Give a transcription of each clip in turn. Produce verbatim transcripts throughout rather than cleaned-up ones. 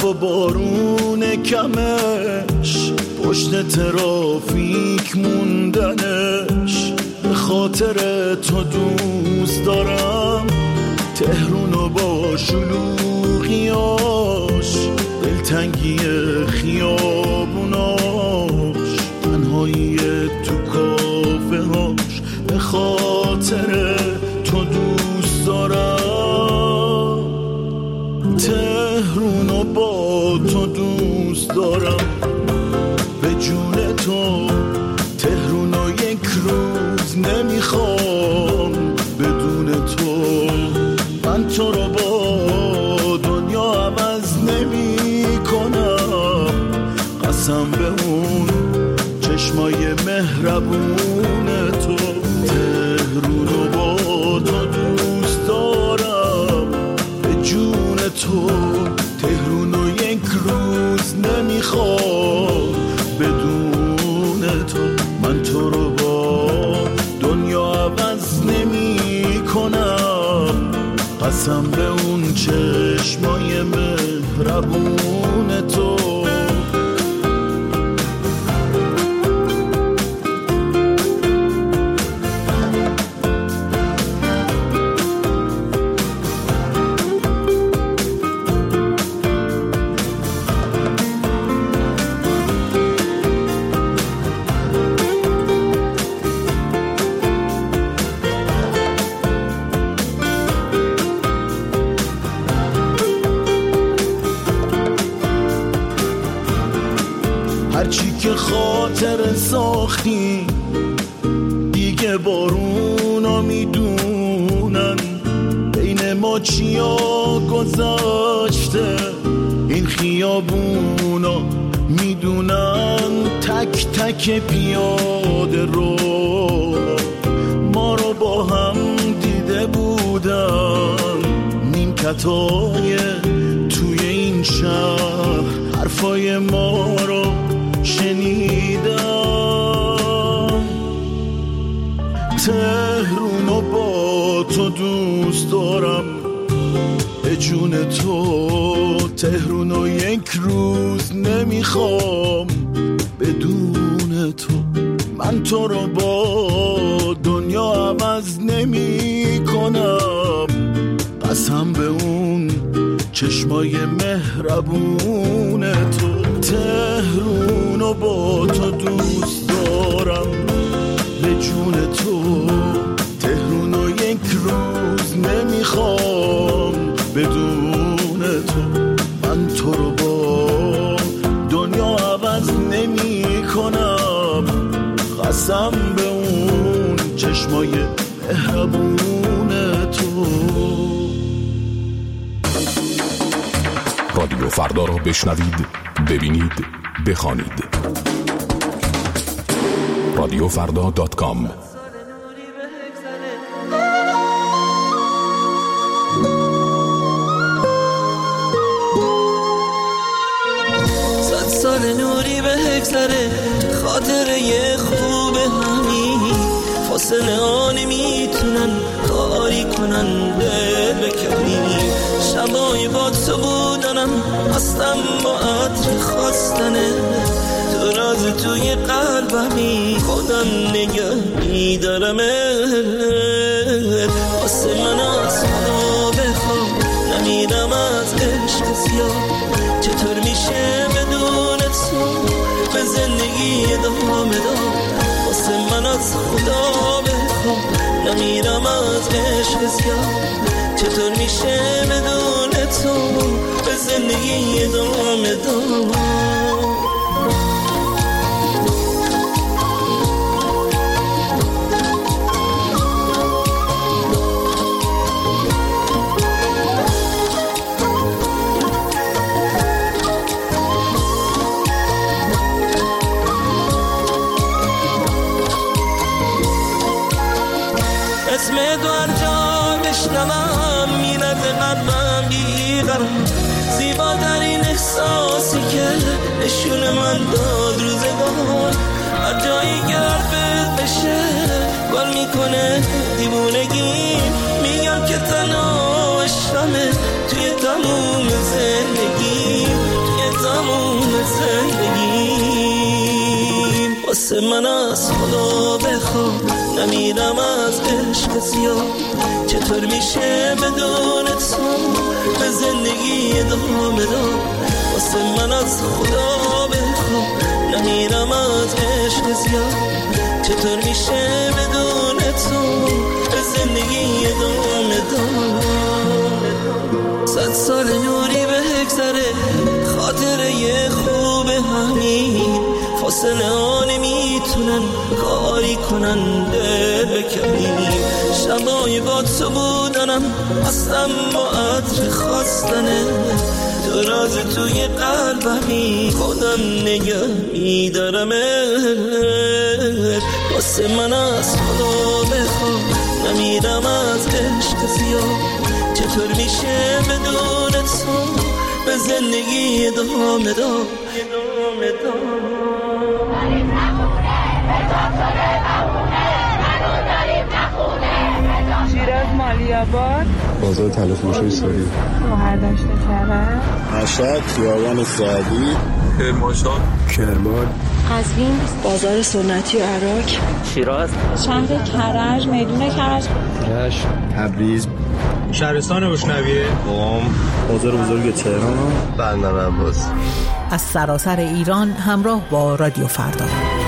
برف و بارون کمش، پشت ترافیک موندنش، به خاطر تو دوست دارم تهرونو با شلوغیاش، دلتنگی خیابوناش، تنهایی تو کافه هاش، به خاطر تو دوست دارم تهرونو با تو دوست دارم، به جون تو تهرونو یک روز نمیخوام بدون تو، من تو رو با دنیا عوض نمی کنم، قسم به اون چشمای مهربون تو، تهرونو با تو دوست دارم، به جون تو تهرونو یک روز نمیخوام بدون تو، من تو رو با دنیا عوض نمی کنم، قسم به اون چشمای مهربون تو. هرچی که خاطر ساختی دیگه بارونا میدونن، بین ما چیا گذاشته این خیابونا میدونن، تک تک پیاده رو ما رو با هم دیده بودن، نیمکتای توی این شهر حرفای ما رو شنیدم، تهرونو با تو دوست دارم، به جون تو تهرونو یک روز نمیخوام بدون تو، من تو رو با دنیا عوض نمی کنم، قسم به اون چشمای مهربون تو، تهرونو با تو دوست دارم، به جون تو تهرونو یک روز نمیخوام بدون تو، من تو رو با دنیا عوض نمی کنم، قسم به اون چشمای مهربون تو. رادیو فردا را بشنوید، ببینید، بخوانید. رادیو فردا دات کام. صد سال نوری به هگذره، خاطره خوب همین فاصله ها نمیتونن کاری کنن دل بکنی، شبای با تو بودنم هستم با عطر خواستنه، تو راز توی قلبمی خودم نگه میدارمت، واسه من از خدا بخوام نمیرم از عشق زیاد، چطور میشه بدون تو به زندگی ادامه داد، واسه من از خدا بخوام نمیرم از عشق زیاد، چطور میشه بدون تو به زندگی ادامه داد. اسم تو هر جا بشنوم میرد قلبم بیقرار، زیباترین احساسی که نشون من داد روزگار، هر جایی که حرفت بشه گل میکنه دیوونگی، میگم که تنها عشقمه توی تموم زندگی، واسه من از خدا بخوا نمیرم از عشق زیاد چطور میشه بدون تو به زندگی ادامه داد واسه من از خدا بخوا نمیرم از عشق زیاد چطور میشه بدون تو به زندگی ادامه داد صد سال نوری بگذره خاطره خوب همین فاصله ها نمیتونن کاری کنن دل بکنی شبای با تو بودنم اصلا با عطر خواستنه تو راز توی قلبمی خودم نگه میدارم واسه من از خدا بخوا نمیرم از عشق زیاد چطور میشه بدون تو به زندگی ادامه داد ادامه داد شیراز مالیاباد بازار تلفروشی سوری شوهر داشته کرد مشهد خیابان سعدی کرمانشاه کرمان قزوین بازار سنتی و عراق شیراز شهر کرج میدون کرج رشت تبریز شهرستان بشنویه قم بازار بزرگ تهران بندر عباس از سراسر ایران همراه با رادیو فردا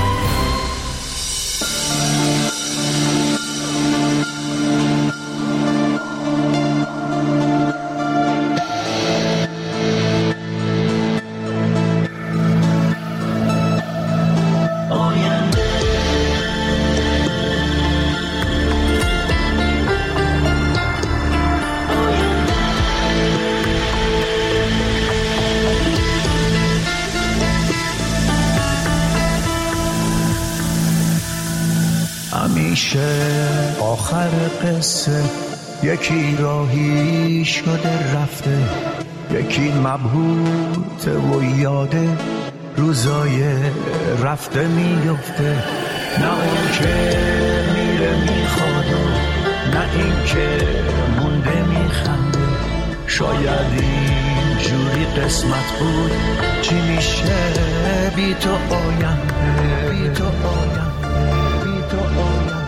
آخر قصه یکی راهی شده رفته یکی مبهوت و یاده روزای رفته میفته نه اون که میره میخواد نه این که مونده میخنده شاید این جوری قسمت بود چی میشه بی تو آینده بی تو آینده بی تو آینده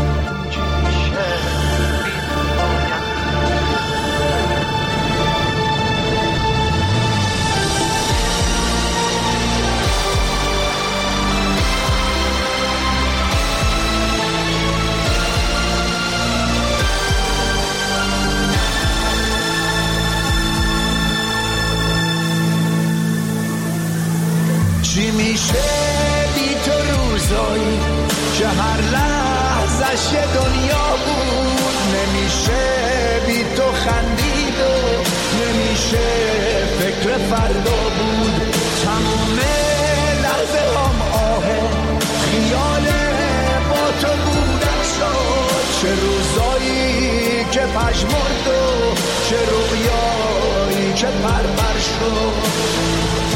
چی میشه بی تو روزایی که هر لحظش یه دنیا بود نمیشه بی تو خندید و نمیشه فکر فردا بود تمام لحظه هم آه خیال با تو بودن شد چه روزایی که پشمرد و چه رویایی که پرپر شد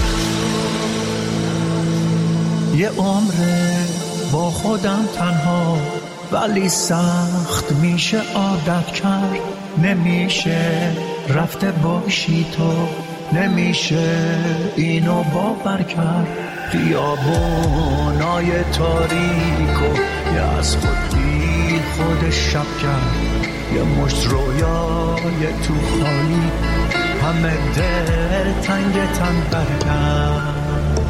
یه عمره با خودم تنها ولی سخت میشه عادت کرد نمیشه رفته باشی تو نمیشه اینو باور کرد خیابونای تاریک و یه از خود بی خود شب کرد یه مشت رویای تو خالی همه دل تنگ تن برگرد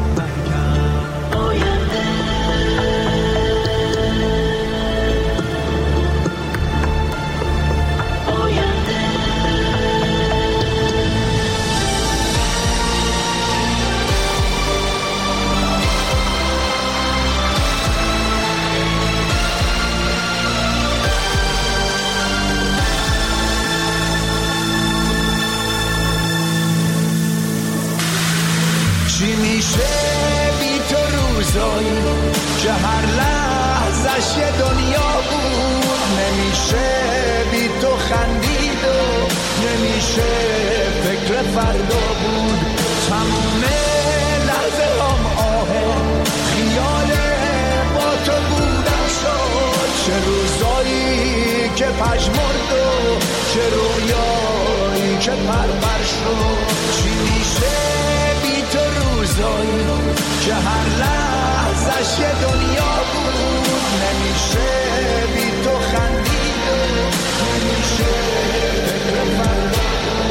چی میشه بی تو روزایی که هر لحظش یه دنیا بود نمیشه بی تو خندید و نمیشه فکر فردا بود تمام لحظه هم آه خیال با تو بودم شد چه روزایی که پشمرد و چه رویایی که پرپر شد چی میشه بی تو روزایی که هر لحظه واسش یه دنیا بود. نمیشه بی تو خندید، نمیشه فکر فردا.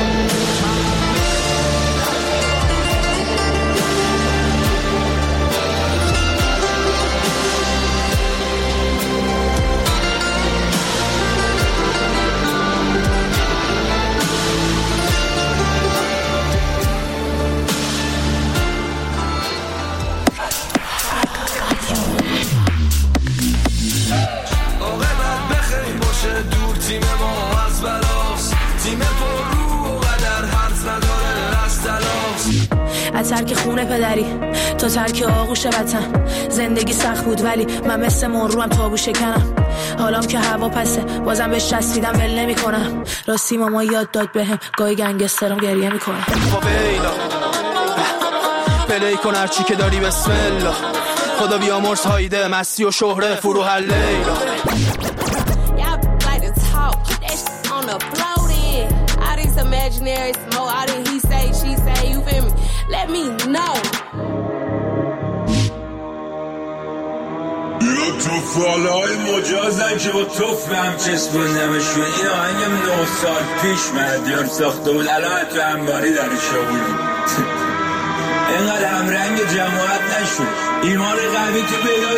تیم ما از بلاست، تیم پر رو و قدر حرف نداره از تلاست. از ترک خونه پدری تا ترک آغوش وطن، زندگی سخت بود ولی من مثل مروم تابو شکنم. حالام که هوا پسه بازم بهش چسبیدم ول نمی کنم. راستی ماما یاد داد بهم گاهی گنگسترم گریه میکنه. پلی کن هرچی که داری بسم الله. خدا بیامرز هایده مستی و شهره فرو هر لیلا. Imaginary smoke, I didn't he say, she say, you feel me? Let me know. اینا توفالای مجازن که با توف هم چسبوندمشون. این آهنگم نه سال پیش مهدیار ساخته بود، الان تو انباری در شابونی. اینقدر همرنگ جماعت نشون، ایمان قوی تو بیداد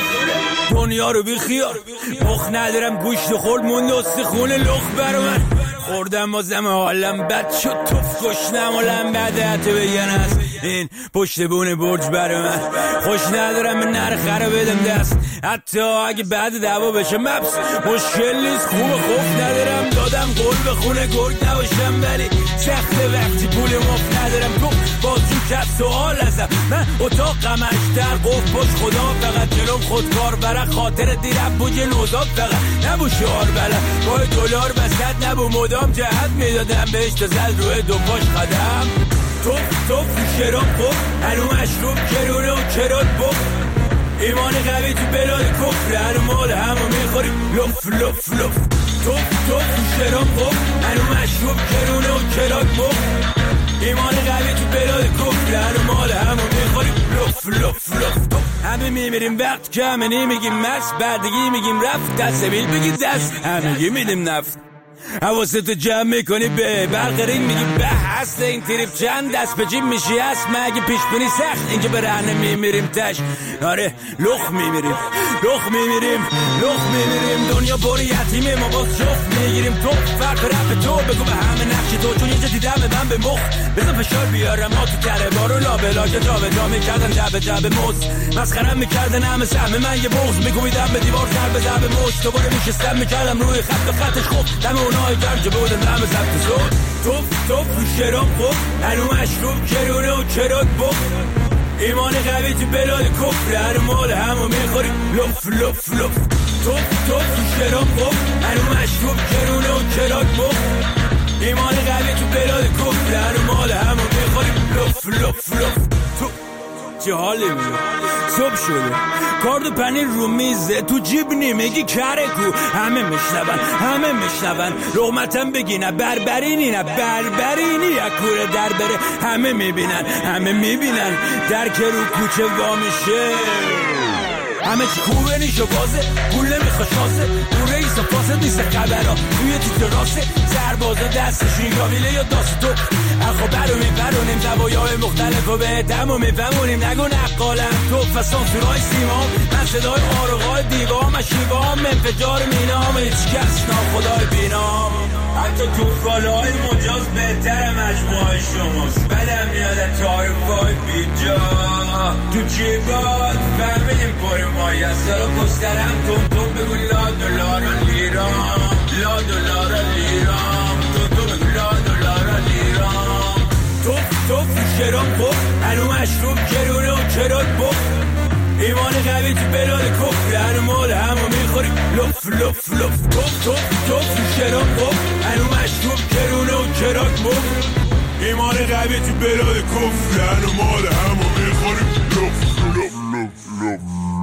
کفره. دنیا رو بی خیار مخ ندارم، گوشت خورد موند استخونه لخ برا من. خوردم بازم حالم بد شد، توف گشنم و لنبده حتی بگن است این پشت بونه برج برا من. خوش ندارم به نرخه رو بدم دست، حتی اگه بعد دعوا بشه مبس مشکل نیست. خوب خوف ندارم دادم قول به خونه گرگ نباشم، ولی سخته وقتی پول مفت ندارم. تو بازجو کت سوال ازم، من اتاق قمشتر قف باش خدا فقط جلوم خودکار برا خاطر دیرم بوجه نوزاد فقط نبو شعار بلد با دلار بسد نبو مدام جهت میدادم بهش تا زد روی دو پاش قدم. توف توف شراب خوب هنو مشروب کرونه و کرات بخ. ایمان قوی تو بلاد کفر هنو مال همو میخوریم لف لف لف. توف توف شراب خوب هنو مشروب کرونه و کرات بخ. ایمان قوی تو بلاد کفر هنو مال همو میخوریم لف لف لف. همه میمیریم وقت کمه نمیگیم مست، بعدگی میگیم رفت دست بیل بگی دست، همگی میدیم نفت. حواستو جمع میکنی به برقرین میگی به هست این تریف چند دست به جیم میشی هست. مگه پیش بینی سخت اینکه به رهنه میمیریم تش. آره لخ میمیریم لخ میمیریم لخ میمیریم. دنیا پر یتیمه ما باز جفت میگیریم. تو فرق رپ تو بگو به همه نقش تو، چون اینجا دیدم من به مخ بزن فشار بیارم ما تو تره بارو لابلا که جا به جا میکردن جب جب موز مسخرم میکردن همه سهم من یه بغض میکوبیدم به دیوار سر به زب مشت دوباره میشستم میکردم روی خط و خطش خوب دم اونای درجه بودم دم زبط زود. توف توف شراب خوب هنو مشروب کرونه و کرات بخ. ایمان قوی تو بلاد کفر هنو مال همو میخوریم لف لف لف. توف توف شراب خوب هنو مشروب کرونه و کرات بخ. ایمان قوی تو بلاد کفر هنو مال همو میخوریم لف لف لف. چه حالی میگه صبح شده کارد و پنیر رو میزه تو جیب نیمگی کره کو. همه میشنون همه میشنون لغمتم بگی نه بربرینی نه بربرینی اکوره در بره. همه میبینن همه میبینن در که رو کوچه وا میشه. همه چی خوبه نیش و بازه پول نمیخواد شاسه. اون رئیس و فاسد نیست خبرها توی تیتر راسه. سربازا دستشون گاویله یا داست تو اخو برو میبرونیم زوایای مختلف و به دمو میفهمونیم. نگو نقالم تو فسان سورای سیمام من صدای آرقای دیوام شیوام انفجار مینام هیچ کس ناخدای بینام. حتی تو فالهای مجاز بهتر مجموعه شماست. بدم میاد تایفای بیجا تو جیبات فهمیدیم پاری مایی از سرا کسترم تون تون بگو لا دلار لیرام لا دلار لیرام تون تون بگو لا دلار لیرام. توف توف شراب خوب هنو مشروب کرونه و کرات بخ. ایمان قوی تو بلاد کفر هنو مال همو میخوریم لف لف لف. توف توف توف شراب خوب هنو مشروب کرونه و کرات بخ. ایمان قوی تو بلاد کفر هنو مال همو میخوریم لف لف لف لف.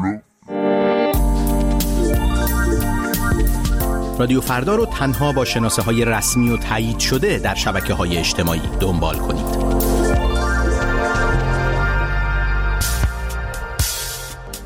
رادیو فردا رو تنها با شناسه های رسمی و تایید شده در شبکه های اجتماعی دنبال کنید.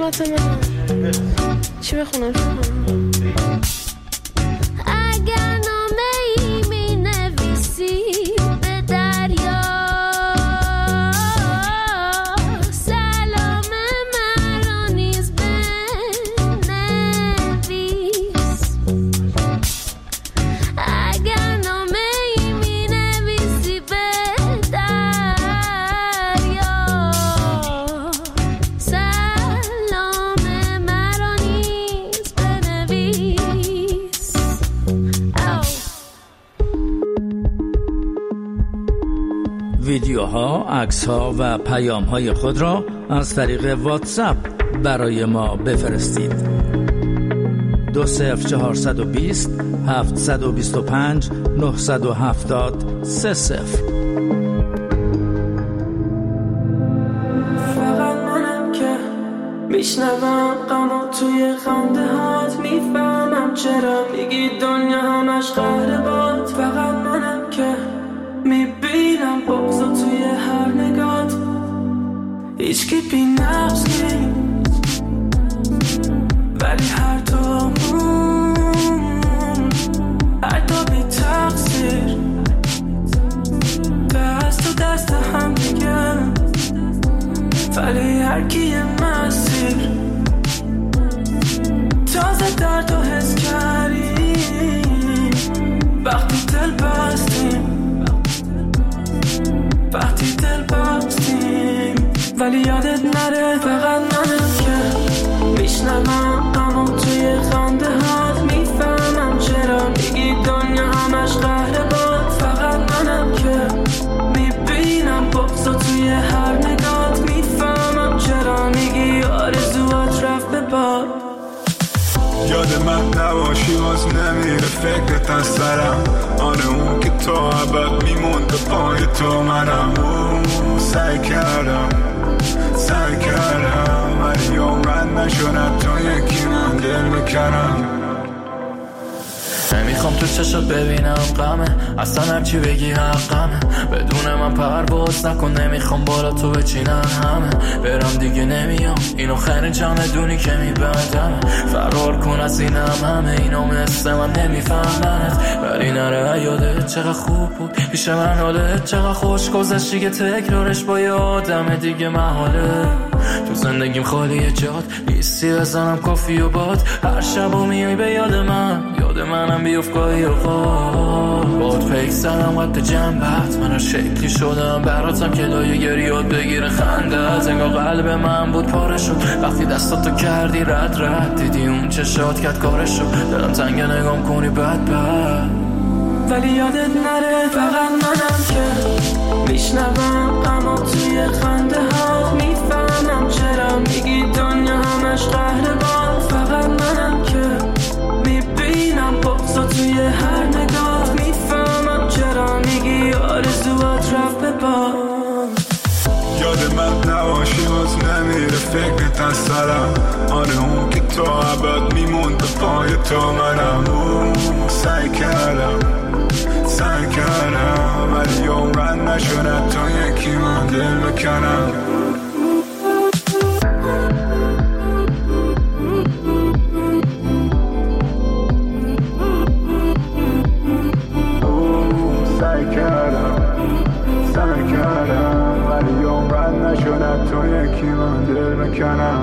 صورت من چی بخونم شما؟ اگر نامه ای می نویسی به دریا سلام مرا نیز بنویس. اگر نامه ای می نویسی به دریا سلام مرا نیز بنویس. ویدیوها، عکس‌ها و پیام‌های خود را از طریق واتساپ برای ما بفرستید. دو صفر چهارصد و بیست هفتصد و بیست و پنج نهصد و هفتاد سه صفر. فقط منم که میشنوم غمو توی خنده هات، میفهمم چرا میگی دنیا همش قهر باد. فقط منم که میبینم بغضو توی هر نگات، هیچکی بی نفس نیست ولی هر دومون حتی بی تقصیر دست و دست هم دیگه، ولی هر کی مسیر تازه درد و حس کردیم وقتی دل بستیم، وقتی دل بستیم. ولی یادت نره فقط منم که میشنوم غمو توی خنده هات، میفهمم چرا میگی دنیا همش قهر باد. فقط منم که میبینم بغضو توی هر نگات، میفهمم چرا میگی آرزوات رفت به باد. یاد من نباشی باز نمیره فکرت از سرم، آره اون که تو عبد میموند پای تو منم. سعی کردم سعی کردم ولی عمرن نشدم تو یکی من دل بکنم. نمیخوام تو چشات ببینم غمه، اصلا هرچی بگی حقمه، بدون من پرواز نکن، نمیخوام بالا تو بچینن همه. برم دیگه نمیام اینو خیلی جمع دونی که میبندم، فرار کن از اینم همه اینو مثل من نمیفهمنت. ولی نره یادت چقدر خوب بود پیش من، حالت چقدر خوش گذشتی که تکرارش با یه آدم دیگه محاله. تو زندگیم خالیه جاد نیستی بزنم کافی و باد، هر شب و میای به یاد من، یاد منم بیفت گاهی اوقات. باد پیک زنم قد جنبت، من هر شکلی شدم براتم که لایه گریاد بگیره خندت. انگار قلب من بود پاره شد وقتی دستاتو کردی رد رد، دیدی اون چشات کرد کارش شد، دلم تنگه نگام کنی بد بد. ولی یادت نره فقط منم که میشنوم غمو توی خنده ها، میفهمم چرا میگی دنیا همش قهر باد. فقط منم که میبینم بغضو توی هر نگاه، میفهمم چرا میگی آرزوات رفت به باد. یاد من نباشی باز نمیره فکرت از سرم، آره اون که تو عبد میموند پای تو منم. سعی کردم سعی کردم ولی عمرن نشدم تو یکی من دل بکنم. سعی کردم سعی کردم ولی عمرن نشدم تو یکی من دل بکنم.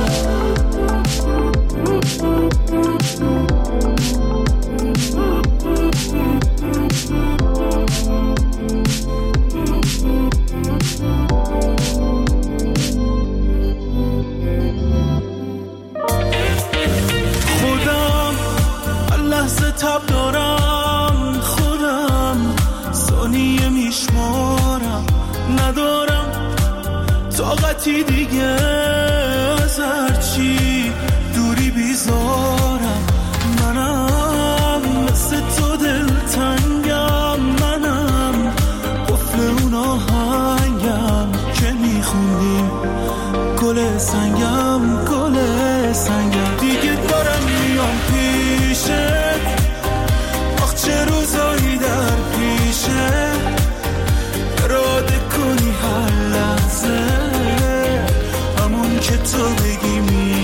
خودم لحظه تب دارم، خودم ثانیه میشمارم، ندارم طاقتی دیگه از هرچی دوری بیزارم. منم مثل تو دلتنگم، منم قفل اون آهنگم که میخوندیم گل سنگم گل سنگم. دیگه دارم میام پیشت، آخ چه روزایی در پیشه، اراده کنی هر لحظه همون که تو بگی می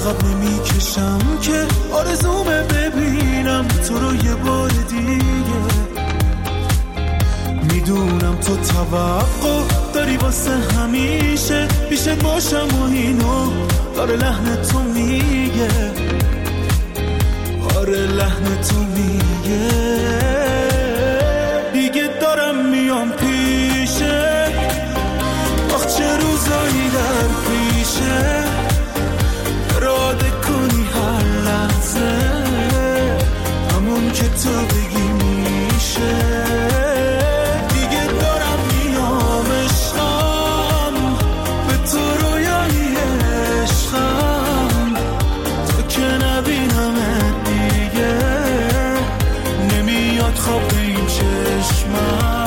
عقب نمی کشم که آرزومه ببینم تو رو یه بار دیگه. میدونم تو توقع داری واسه همیشه پیشت باشم و اینو داره لحن تو میگه، آره لحن تو میگه. دیگه دارم میام پیشه، آخ چه روزایی در پیشه، اراده کنی هر لحظه همون که تو بگی میشه. دیگه دارم میام عشقم به تو رویایی عشقم، تو که نبینم دیگه نمیاد خواب به این چشمم.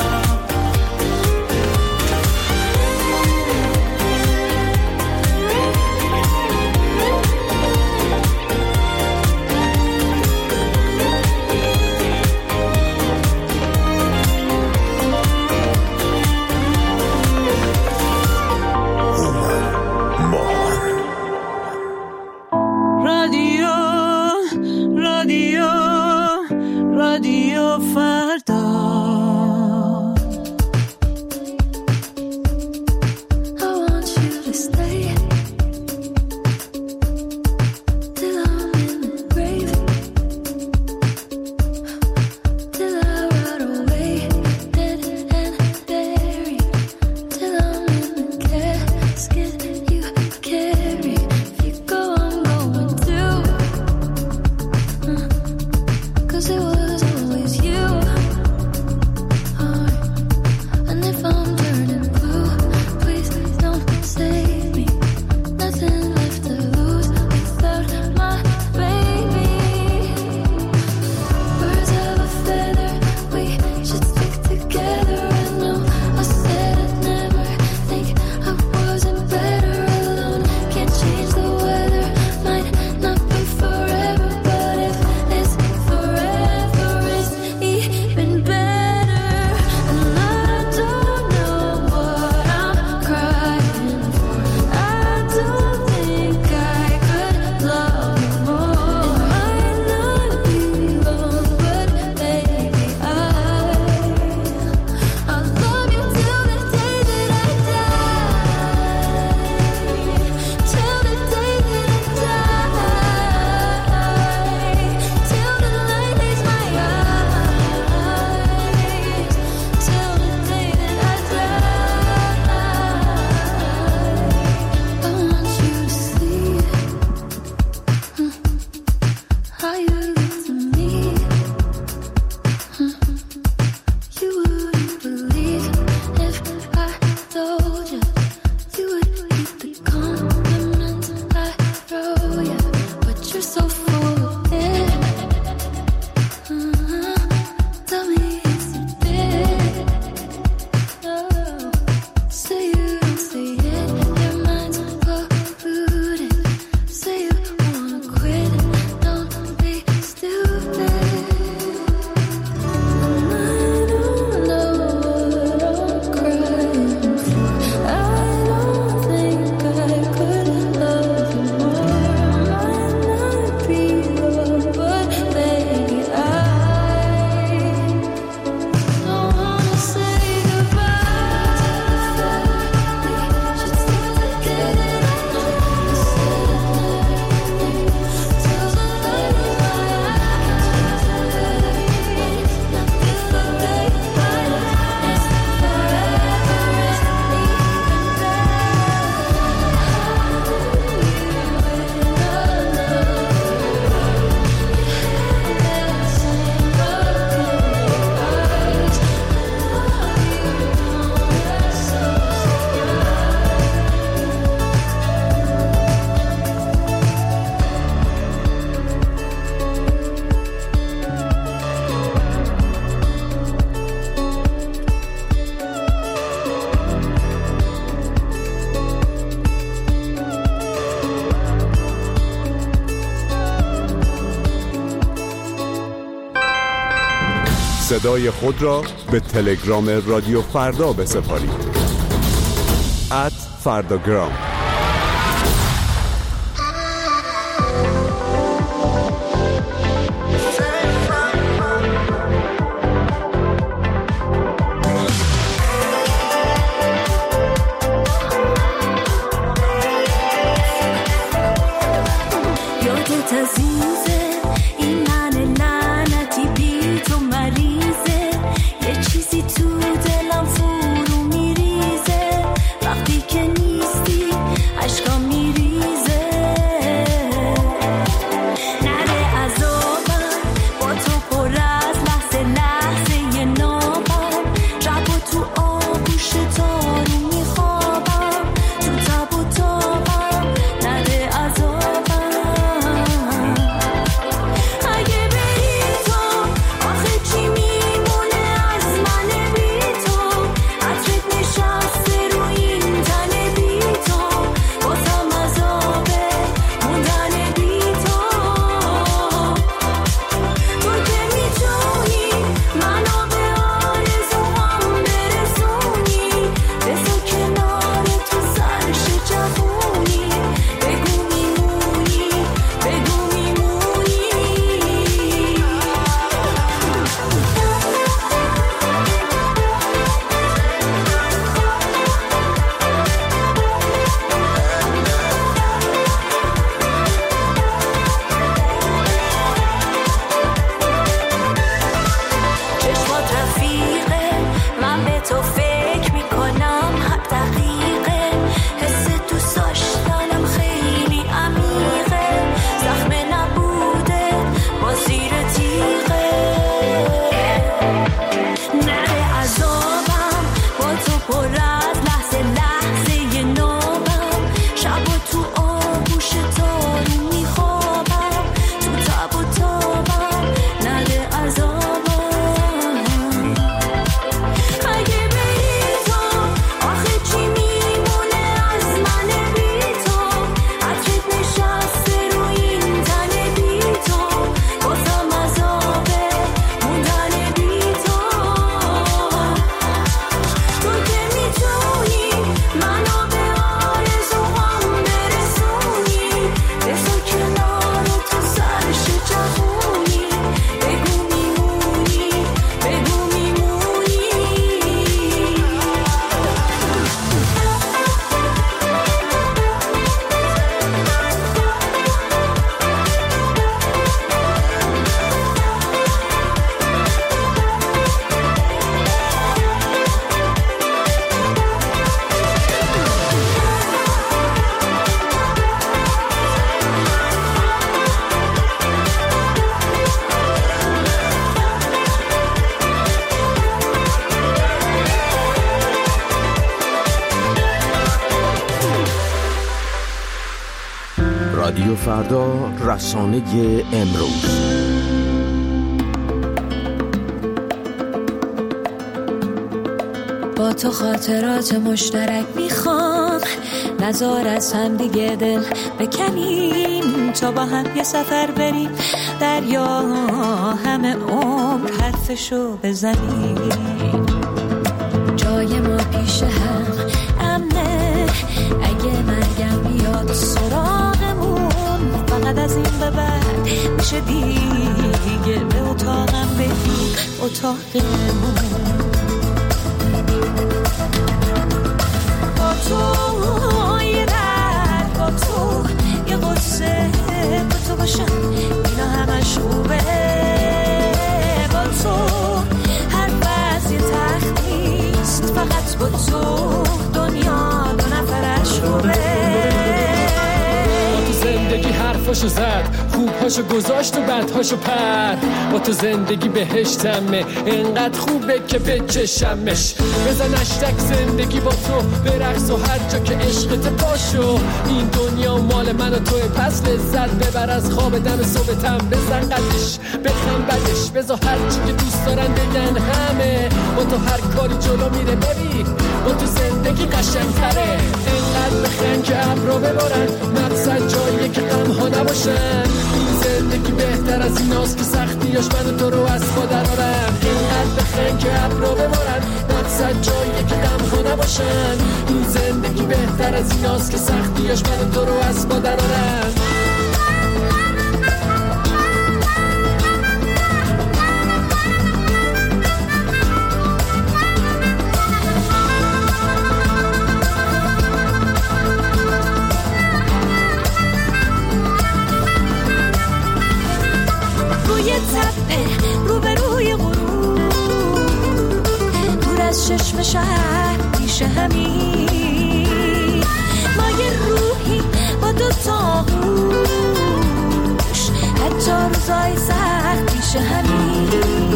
صدای خود را به تلگرام رادیو فردا بسپارید. ات فرداگرام. رادیو فردا، رسانه امروز. با تو خاطرات مشترک میخوام، نذار از هم دیگه دل بکنیم، تا با هم یه سفر بریم دریا، همه عمر حرفشو بزنیم. جای ما پیش هم امنه، اگه مرگم بیاد سراغمون، فقط از این به بعد میشه دیگه به اتاقم بریم، اتاقمون. با تو یه درد، با تو یه قصه، با تو باشم اینا همش خوبه. با تو هر وز یه تخت نیست، فقط با تو دنیا دو نفرش خوبه. با تو زندگی حرفاشو زد، خوبهاشو گذاشت و بدهاشو پر. با تو زندگی بهشتمه، انقدر خوبه که بچشمش. بزن اشتک زندگی با تو برقص و هر جا که عشقت پاشو. این دنیا مال من و توی، پس لذت ببر از خواب دم صبحتم. بزن قدش بخم بدش، بزا هر چی که دوست دارن بگن همه. با تو هر کاری جلو میره ببین، با تو زندگی قشنگتره. انقدر بخن که ابرو ببارن، مقصد جاییه که غم ها نباشن. زندگی بهتر از ایناست که سختیاش من و تو رو از پا درارن. اینقدر بخن که ابرو ببارن، مقصد جاییه که غم ها نباشن. این زندگی بهتر از ایناست که سختیاش من و تو رو از پا درارن. چشم شهر میشه همین، ما یه روحی با دو تا گوش، حتی روزای سخت میشه همین.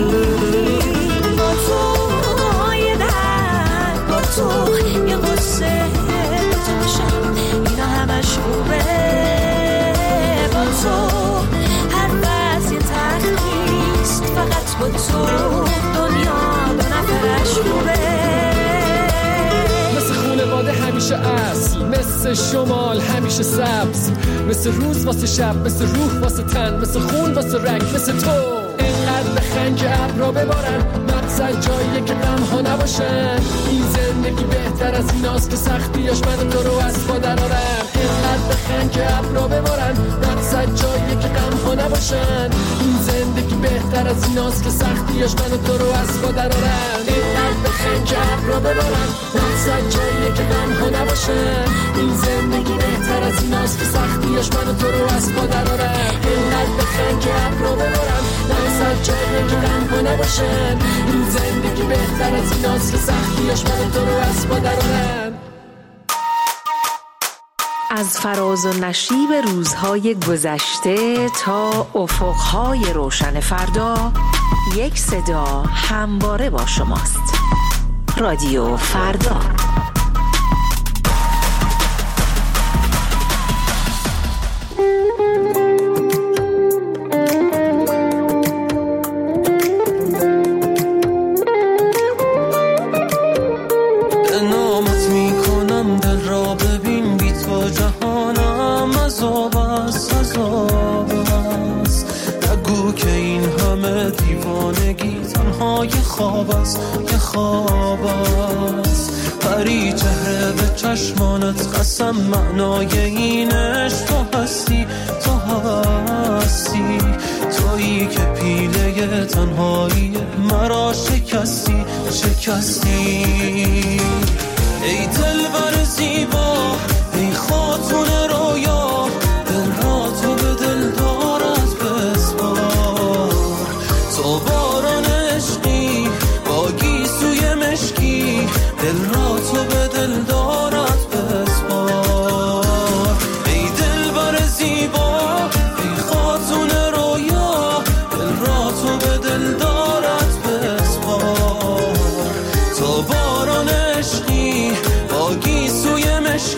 با تو یه درد، با تو یه قصه، با تو باشم اینا همش خوبه. با تو هر وز یه تخت نیست، فقط با تو دنیا دو نفرش خوبه. مثل خونواده همیشه اصل، مثل شمال همیشه سبز، مثل روز واسه شب، مثل روح واسه تن، مثل خون واسه رنگ، مثل تو. اینقدر بخن که ابرا ببارن، مقصد جاییه که غم ها نباشن. این زندگی بهتر از ایناست که سختیاش من تو رو از پا درارن. اینقدر بخن که ابرا ببارن، مقصد جاییه که غم ها نباشن. این زندگی بهتر از ایناست که سختیاش من تو رو از پا درارن. اینقدر بخن که ابرا ببارن، مقصد جاییه که غم ها نباشن. این زندگی بهتر از ایناست که سختیاش من تو رو از پا درارن. اینقدر بخن که ابرا ببارن، مقصد جاییه که غم ها نباشن. این زندگی بهتر از ایناست که سختیاش من تو رو از پا درارن. از فراز و نشیب روزهای گذشته تا افقهای روشن فردا، یک صدا همواره با شماست. رادیو فردا. خواب است یه خواب است، پری چهره به چشمانت قسم معنای اینش تو هستی، تو هستی، تویی که پیله تنهایی مرا شکستی، شکستی. ای دلبر زیبا، ای خاتون رویا، دل را تو به دل دارد بسپار. تو باران عشقی با گیسوی مشکی، دل را تو به دل دارد بسپار. ای دلبر زیبا، ای خاتون رویا، دل را تو به دل دارد بسپار. تو باران عشقی با گیسوی مشکی،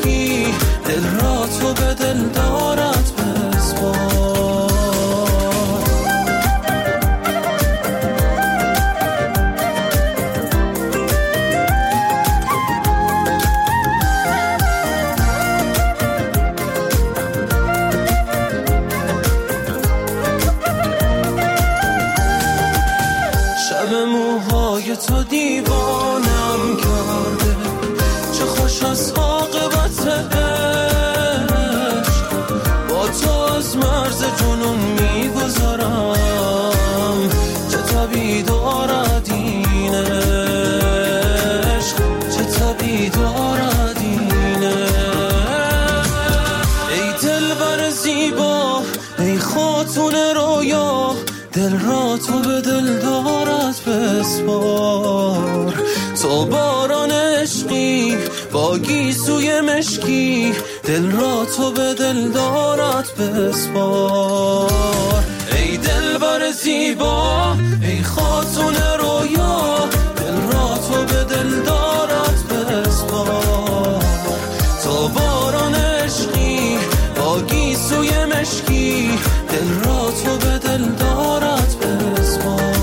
دل را تو به دل دارت بسپار. تو باران عشقی با گیسوی مشکی، دل را تو به دل دارت بسپار. ای دلبر زیبا ای خاتون رویا، دل را تو به دل دارت بسپار. تو باران عشقی با گیسوی مشکی، دل را تو به دل دارت بسپار.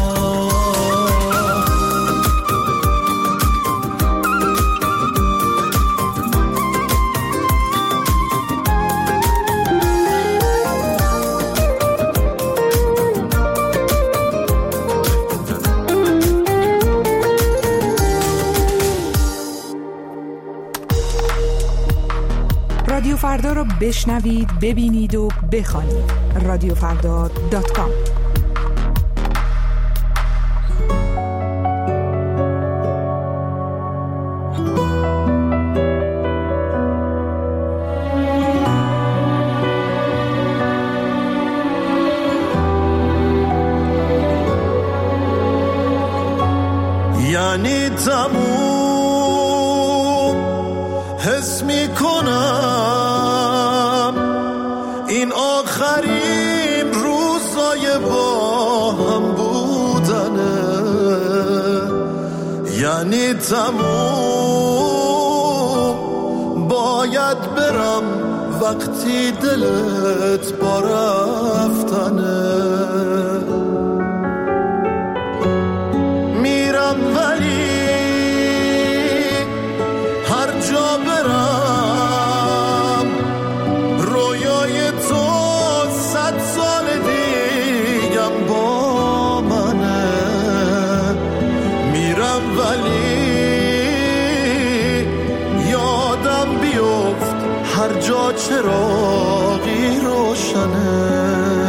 رادیو فردا رو بشنوید، ببینید و بخوانید. رادیو فردا دات کام. یعنی تموم حس می کنم این آخرین روزای با هم بودنه. یعنی تموم باید برم وقتی دلت با رفتنه. میرم ولی هر جا برم رویای تو صد سال دیگم با منه. میرم ولی یادم بیفت هر جا چراغی روشنه.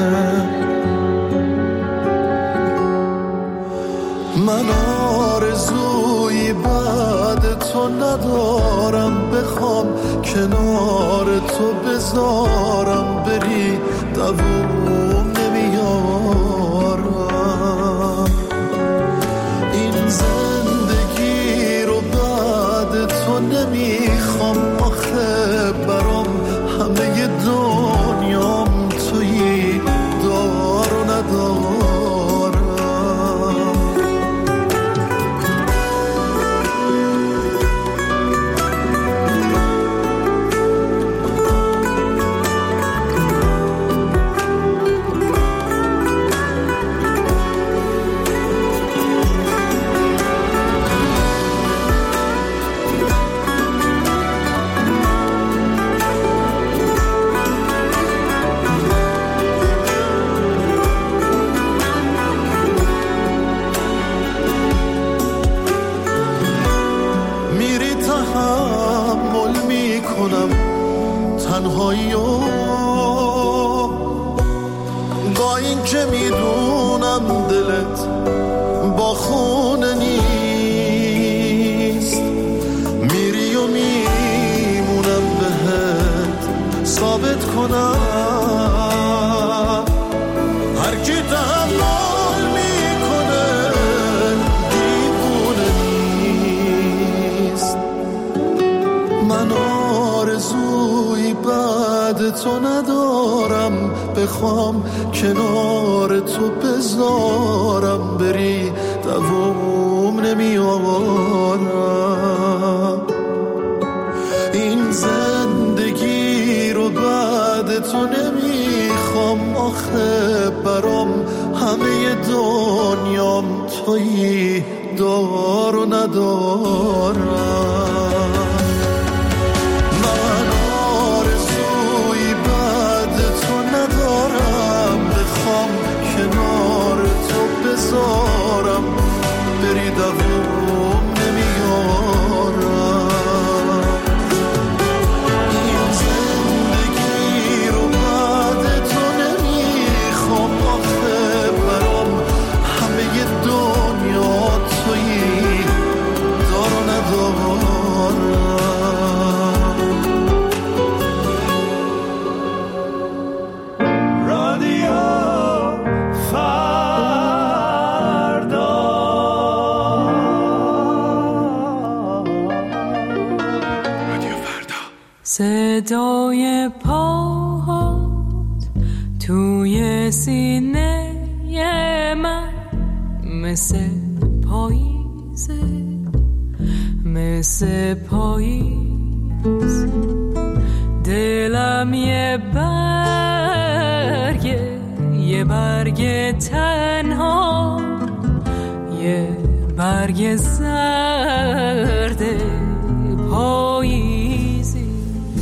من آرزویی بعد تو ندارم، بخوام کنار تو بذارم بری دووم نمیارم. این زندگی رو بعد تو نمیخوام، آخه برام همه دنیام تویی دار و ندارم. تنهایی و با این که میدونم دلت با خونه نیست، میری و میمونم بهت ثابت کنم هر کی تحمل میکنه دیوونه نیست. من آرزوی بعد تو ندارم، بخوام کنار تو بذارم بری دووم نمیارم. این زندگی رو بعد تو نمیخوام، آخه برام همه دنیام تویی دار و ندارم. بذارم بری دووم نمیارم. این زندگی رو بعد تو نمیخوام، آخه برام همه دنیا تویی دار و ندارم. صدای پاهات توی سینه من مثل پاییزه، مثل پاییز. دلم یه برگه، یه برگ تنها، یه برگ زرد پاییزی.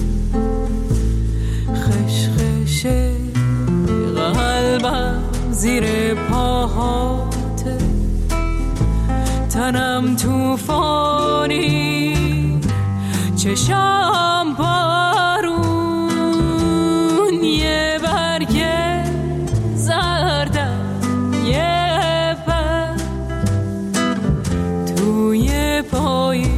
خشخشه قلبم زیر پاهاته، تنم توفانی، چشام بارون. یه برگ زردم، یه برگ توی پاییز.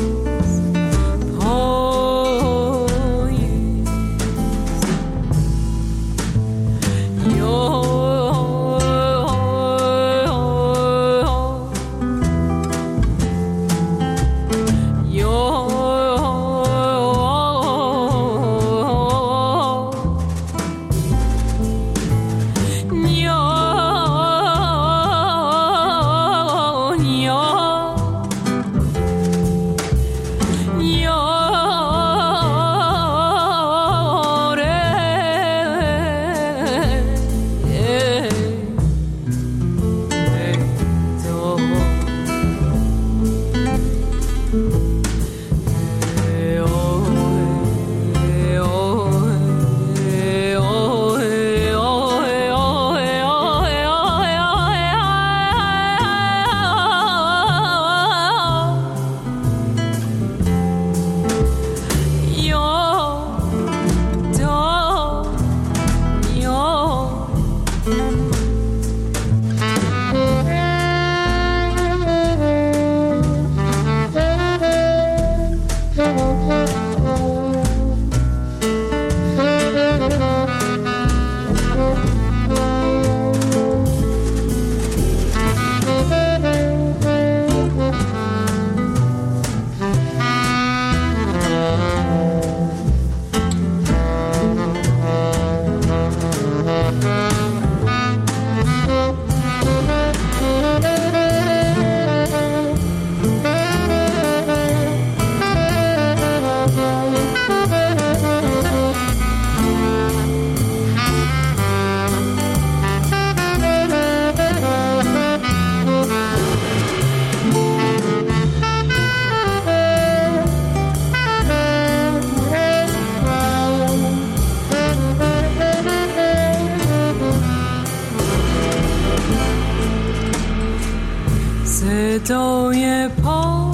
صدای پا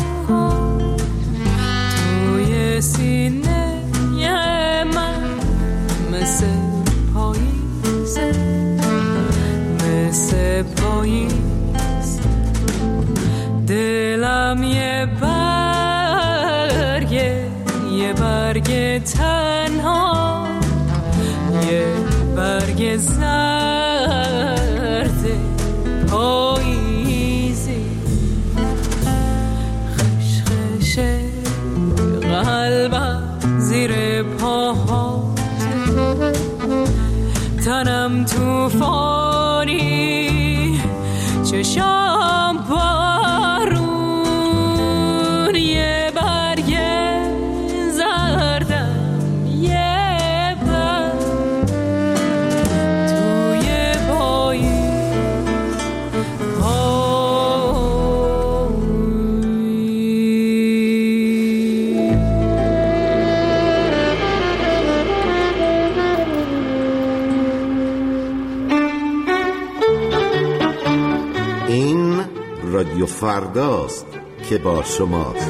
توی سینه من مثل پاییزه، مثل پاییز. دلم یه برگه، یه برگ تنها، یه برگ زرد پاییزی. خشخشه قلبم زیر پاهات، تنم توفانی، چشام بارون. یه برگ زردم، یه برگ توی پاییز. این رادیو فرداست که با شماست.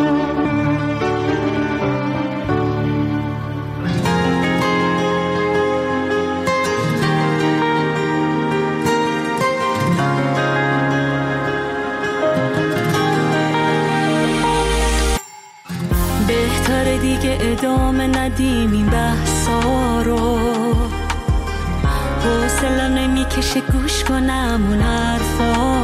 بهتره دیگه ادامه ندیم این بحثا رو، حوصله نمیکشه گوش کنم اون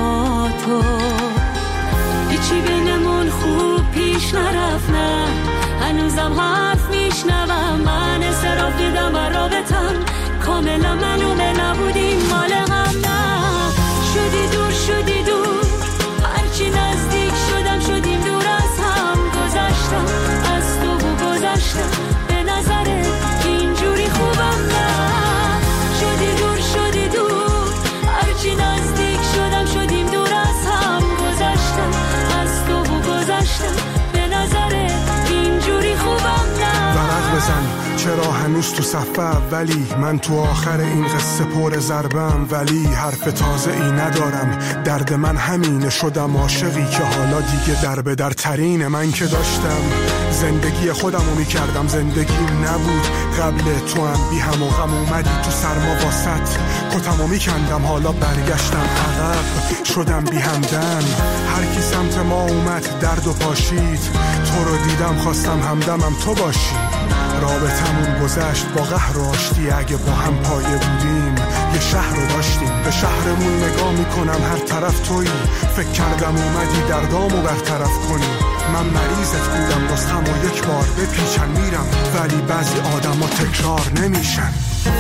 حرفاتو. هیچی بینمون خوب پیش نرفت، نه هنوزم حرف میشنوم. من استراف دیدم و رابطم کاملا معلومه نبودیم مال هم. نه شدی دور شدی دور، هرچی نزدیک شدم شدیم دور از هم. گذشتم از تو و گذشتم به نظره اینجوری خوبم. نه شدی دور شدی دور، هرچی نزدیک شدم شدیم دور از هم. گذشتم از تو و گذشتم به نظره اینجوری خوبم. نه ورق بزن چرا هنوز تو صفحه اولی، من تو آخر این قصه پر ضربم ولی حرف تازه ای ندارم. درد من همینه شدم عاشقی که حالا دیگه در به در ترینه. من که داشتم زندگی خودمو میکردم، زندگیم نبود قبل تو هم بی هم و غم. اومدی تو سرما واسط کتمو میکندم، حالا برگشتم عقب شدم بی همدم. هر کی سمت ما اومد درد و پاشید، تو رو دیدم خواستم همدمم تو باشی. رابطمون گذشت با قهر و آشتی، اگه با هم پایه بودیم یه شهر رو داشتیم. به شهرمون نگاه میکنم هر طرف تویی، فکر کردم اومدی دردامو برطرف کنی. من مریضت بودم راستم و یک بار بپیچن میرم، ولی بعضی آدم ها تکرار نمیشن.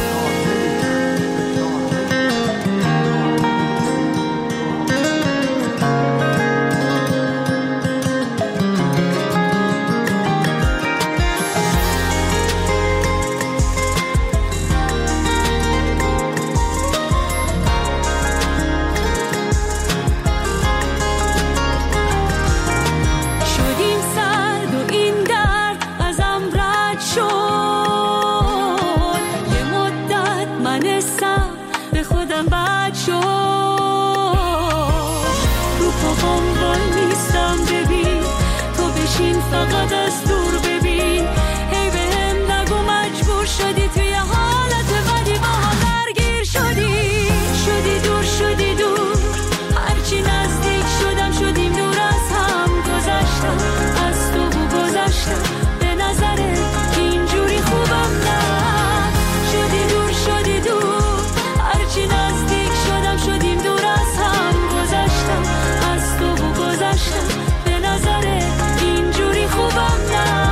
فقط از دور ببین، هی به هم نگو مجبور شدی توی حالت بدی با هم درگیر شدی. شدی دور شدی دور، هرچی نزدیک شدم شدیم دور از هم. گذشتم از تو و گذشتم به نظره اینجوری خوبم. نه شدی دور شدی دور، هرچی نزدیک شدم شدیم دور از هم. گذشتم از تو و گذشتم به نظره اینجوری خوبم. نه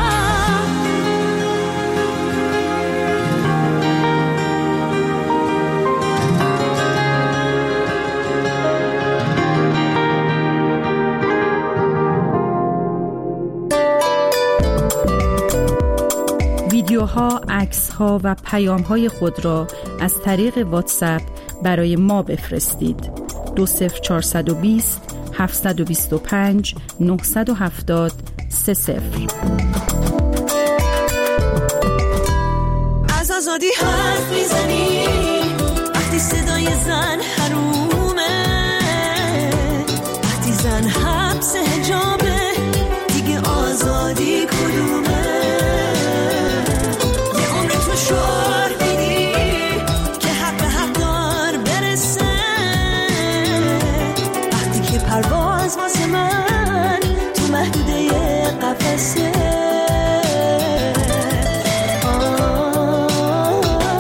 ویدیوها، عکس‌ها و پیام‌های خود را از طریق واتساپ برای ما بفرستید. دو صفر چهارصد و بیست هفتصد و بیست و پنج نهصد و هفتاد سه صفر. از آزادی حرف میزنی وقتی صدای زن حرومه، وقتی زن حبس حجابه دیگه آزادی کدومه؟ یه عمر تو شعار میدی که حق به حق دار برسه، وقتی که پرواز واسه من تو محدوده قفسه.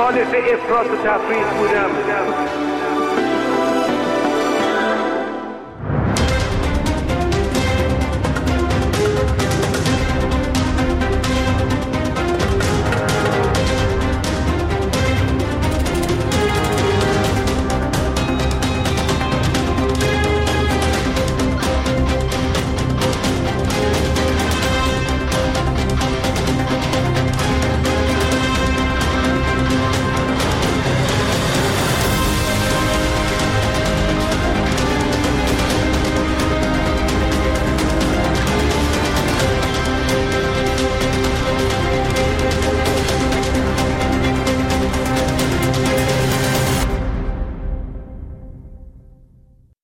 مخالف افراط و تفریط بودم.